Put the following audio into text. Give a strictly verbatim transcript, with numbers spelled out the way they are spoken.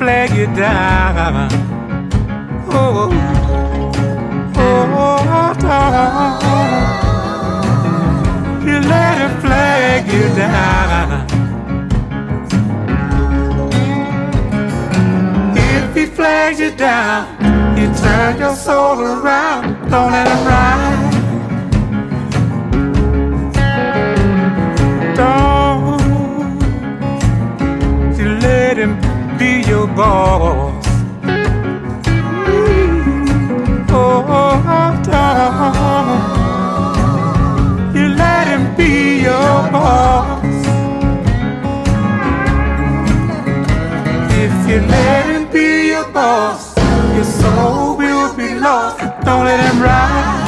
flag you down. Oh, oh, dog. You let him flag you down. If he flags you down, you turn your soul around. Don't let him ride. Don't you let him be your boss. Oh, don't you let him be your boss. If you let him be your boss, your soul will be lost. Don't let him ride.